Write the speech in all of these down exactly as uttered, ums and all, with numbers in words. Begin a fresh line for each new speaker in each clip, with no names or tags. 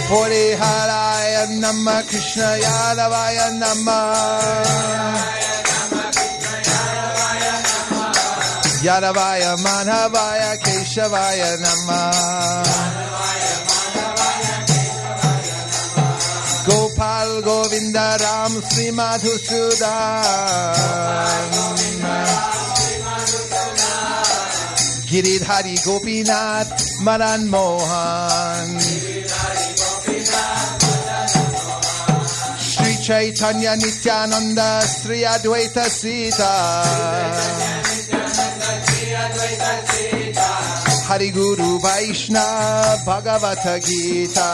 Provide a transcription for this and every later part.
Hariharaya Namah Krishna Yadavaya Namah Yadavaya Madhavaya Keshavaya Namah Gopal Govinda Ram Sri Madhusudan Giridhari Gopinath Madan Mohan Sri Chaitanya Nityananda Sri Advaita Sita Hari Guru Vaishnava Bhagavata Gita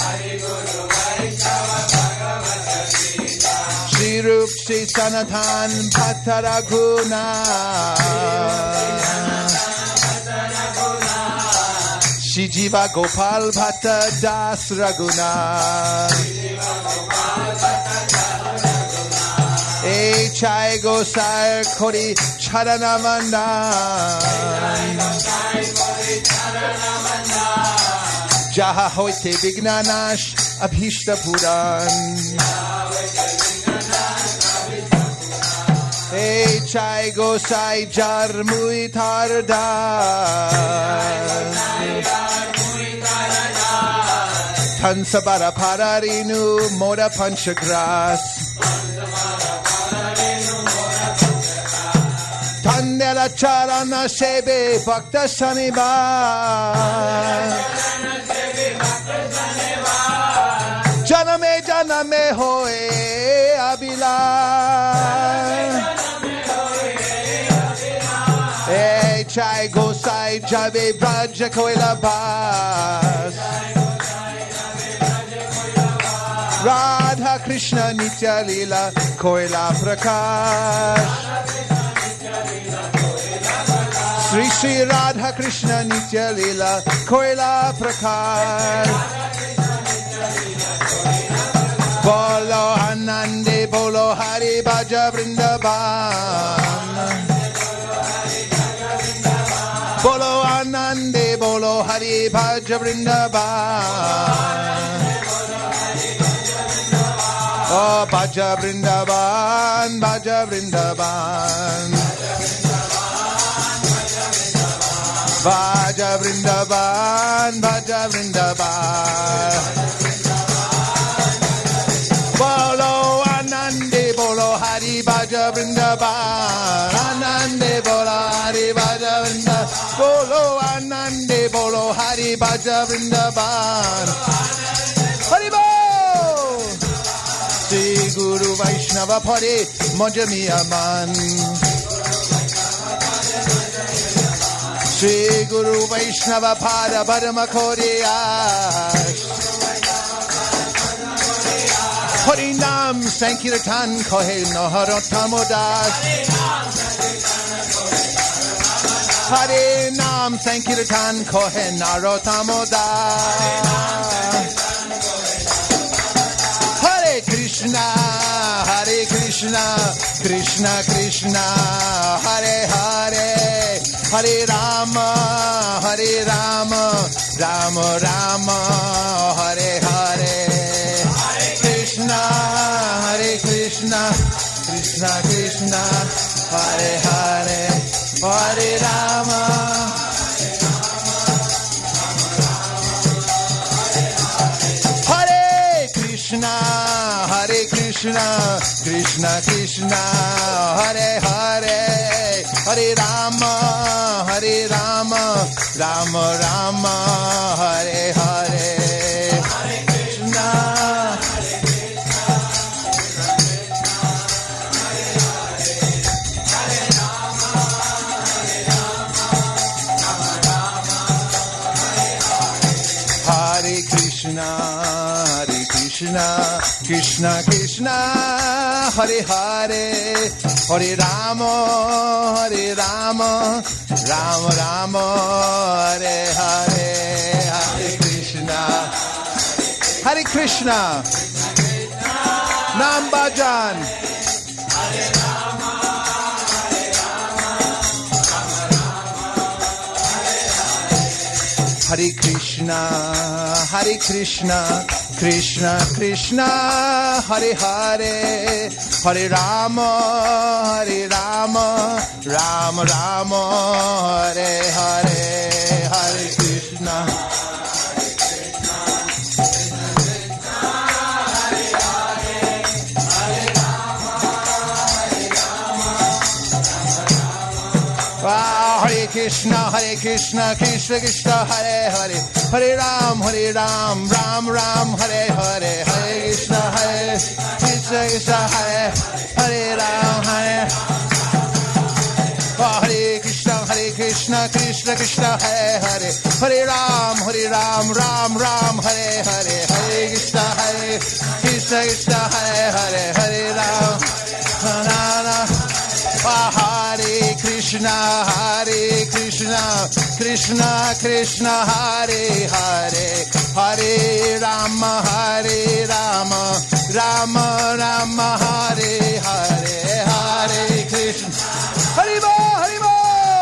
Shri Rup Shri Sanatan Bhatta Raghunath Shri Jiva Gopal Bhatta Das Raghunath E Chai Gosai Kori Charanamanda Jaha Hoite Vignanash Abhishta Puran E Chai Gosai Jarmui Tardan Tansabara Pararinu Moda Panchagras Tandela Charana Shebe Bhakta Shaniba Janame Janame Hoye Abila E Chai Gosai Jabe Braja Koila Bas Radha Krishna Nitya Lila Koila Prakash Sri Sri Radha Krishna Nitya Lila Koila Prakash Bolo Anande Bolo Hari Bhaja Vrindavan Bolo Anande Bolo Hari Bhaja Vrindavan Oh Bhaja Vrindavan Bhaja Vrindavan Bhaja Vrindavan, Bhaja Vrindavan. Bolo Anande Bolo Hari Bhaja Vrindavan. Anande Bolo Hari Bhaja Vrindavan. Bolo Anande Bolo Hari Bhaja Vrindavan. Haribo! Sri Guru Vaishnava Pari Mojami Aman. Shri Guru Vaishnava Pada Padma Koriyash Hari Nam Sankirtan Kohe Naharotamodas Hari Nam Sankirtan Kohe Narotamodas Hare Krishna Hare Krishna Krishna Krishna Hare Hare Hare Rama, Hare Rama, Rama Rama, Hare Hare. Hare Krishna, Hare Krishna, Krishna Krishna, Hare Hare. Hare Rama, Hare Krishna, Hare Krishna, Krishna Krishna, Hare Hare. Hare Rama, Hare Rama, Rama Rama, Hare Hare. Hare Krishna, Hare Krishna, Hare Rama, Hare Rama, Rama Rama, Hare Krishna, Hare Krishna, Krishna Krishna, Hare Hare. Hare Rama, Hare Rama, Rama Rama, Hare Hare. Hare Krishna, Hare Krishna, Nam Bhajan. Hare Rama, Hare Rama, Rama Rama, Hare Hare. Hare Krishna, Hare Krishna, Krishna Krishna, Hare Hare, Hare Rama, Hare Rama, Rama Rama, Hare Hare, Hare Krishna. Hare Krishna, Hare Krishna, Krishna Krishna, Hare Hare, Hare Ram, Hare Ram, Ram Ram, Hare Hare, Hare Krishna, Hare Krishna, Krishna Hare, Hare Ram, Hare Hare Krishna, Hare Krishna, Krishna Krishna, Hare Hare, Hare Ram, Hare Ram, Ram Ram, Hare Hare, Hare Krishna, Hare Krishna, Krishna Hare Hare, Hare Ram, Hare Hare Krishna, Hare Krishna, Krishna Krishna, Hare Hare, Hare Rama, Hare Rama, Rama Rama, Hare Hare, Hare Krishna, Hare Bo, Hare Bo.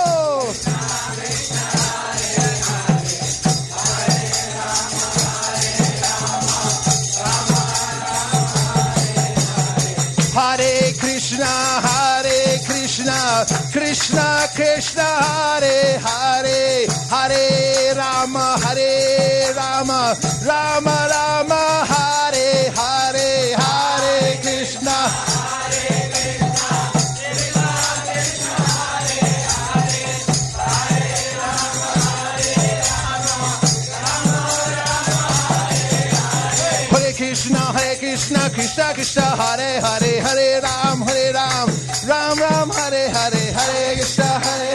Hare Krishna, Hare Krishna, Krishna Krishna, Hare Hare, Hare Rama, Hare Rama, Rama Rama, Hare Hare, Hare Krishna, Hare Krishna, Krishna Krishna, Hare Hare, Hare Rama, Hare Rama, Rama Rama, Hare Hare. Hare Krishna, Hare Krishna, Krishna Krishna, Hare Hare, Hare Ram, Hare Ram, Ram Ram, Hare Hare, Hare Krishna, Hare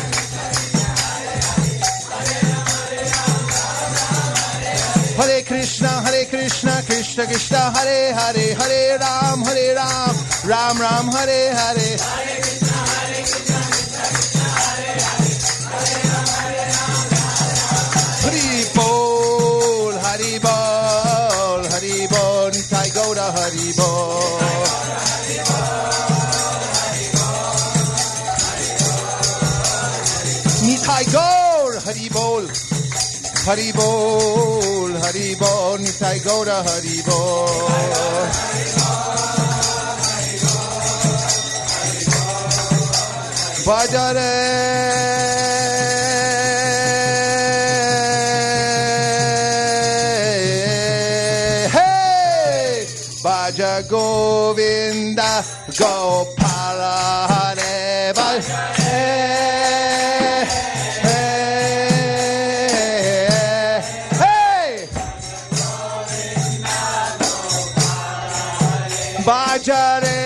Hare Krishna, Hare Krishna, Krishna Krishna, Hare Hare, Hare Ram, Hare Ram, Ram Ram, Hare Hare, Hare Krishna, Hare Krishna, Krishna Krishna, Hare Hare, Hare Ram, Hare Ram, Hari Bol, Hari Bol, Hari Bol, Nitai Gauda, Hari Bol. Nitai Gaur, Hari Bol, Hari Bol, Hari Bol, Nitai Gauda, Hari Bol. Bajare, hey, Baja Govinda, Gopala, Hare, Bajare. Bajare,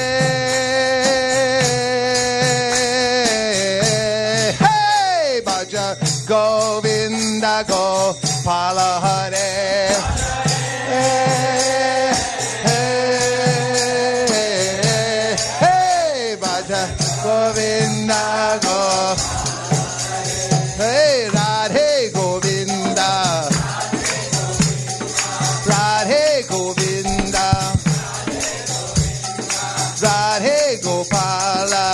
hey, Baja Govinda, Gopala, Hare, hey, hey, hey, Baja Govinda, Go, hey, Radhe Govinda, Radhe Govinda, Radhe Gopala,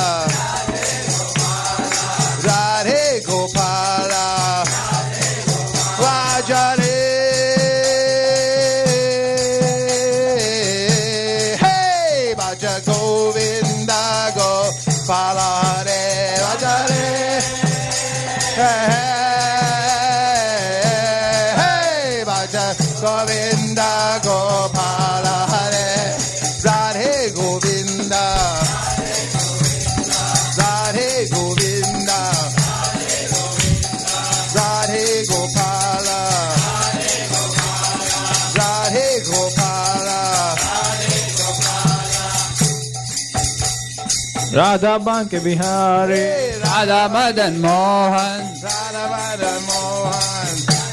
Radhe Gopala, Vajare, hey, Vaja Govinda, Gopala, Hare, Vajare, hey, hey, Vaja Govinda, Gopala, Hare, Radhe Govinda, Radhe Govinda, Radhe Gopala, Radhe Gopala,
Radha Banke Bihari, Radha Madan Mohan,
Radha Madan Mohan,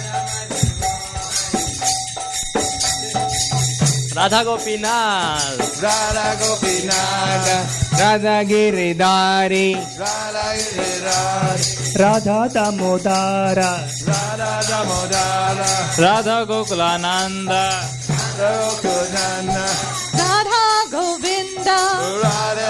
Radha Gopinath,
Radha Gopinath,
Radha Giridhari,
Radha Giridhari,
Radha Damodara,
Radha Damodara,
Radha Gokulananda,
Gokulananda,
Radha Govinda,
Radha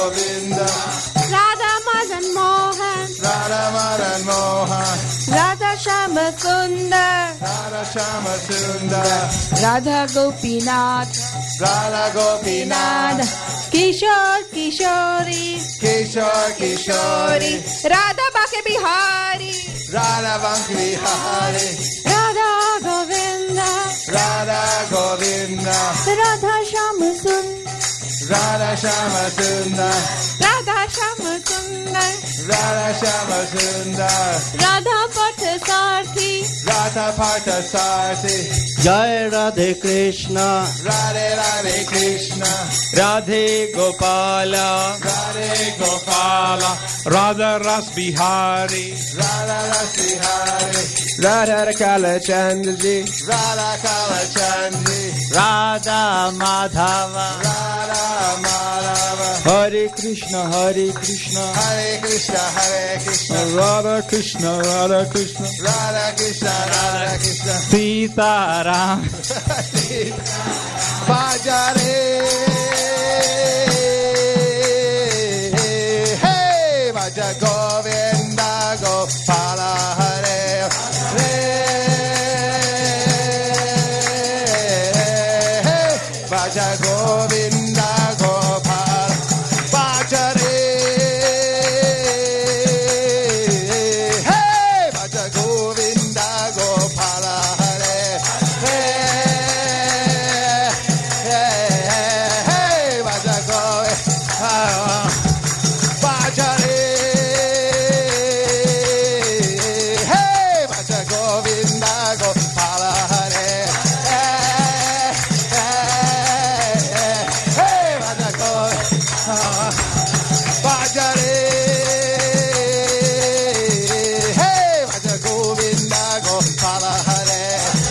Govinda,
Radha Madan Mohan,
Radha Madan Mohan,
Radha Shama Sundar,
Radha Shama Sundar,
Radha Gopinath,
Radha Gopinath,
Kishor Kishori,
Kishor Kishori,
Radha Bhakti Bihari,
Radha Bhakti-Bihari,
Radha Govinda,
Radha Govinda,
Radha Shama Sundar,
Radha Shama Sundar,
Radha Shama Sundar,
Radha Shama Sundar,
Radha Parthasarthi,
Radha Parthasarthi,
Jai Radhe Krishna,
Radhe Radhe Krishna,
Radhe Gopala,
Radhe Gopala,
Radha Ras Bihari,
Radha Rasihari,
Radha Kalachandji,
Radha Kalachandji,
Radha Madhava,
Radha Madhava,
Hare Krishna, Hare Krishna,
Hare Krishna, Hare Krishna,
Radha Krishna, Radha Krishna,
Radha Krishna, Radha Krishna,
Sita Ram,
Bhajare, hey, Bhaja Govinda Gopala Hare, hey, Bhaja Govinda Gopala, Bhajare, hey, Bhaja Govinda Gopala Hare, hey, Bhaja Govinda, Bhajare, hey, Bhaja Govinda Gopala Hare, hey, Bhaja Govinda, Bhajare, hey, Bhaja Govinda Gopala Hare.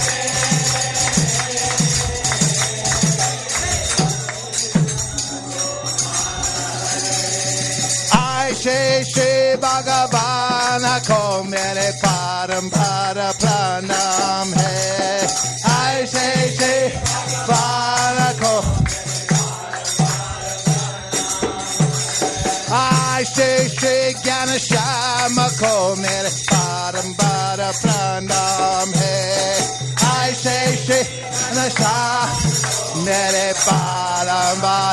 I Shri Shri Bhagavana ko mere parampara pranam hai. I Shri Shri Bhagavana ko. I Shri Shri Jnana Shama ko mere parampara pranam hai. I Shri Shri Jnana Shama mere parampara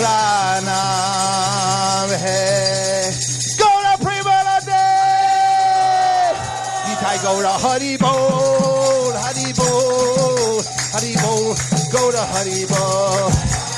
pranam hai. Gaura Premalade! Nitai Gaura Hari Bol, Hari Bol, Hari Bol, Gaura Hari Bol.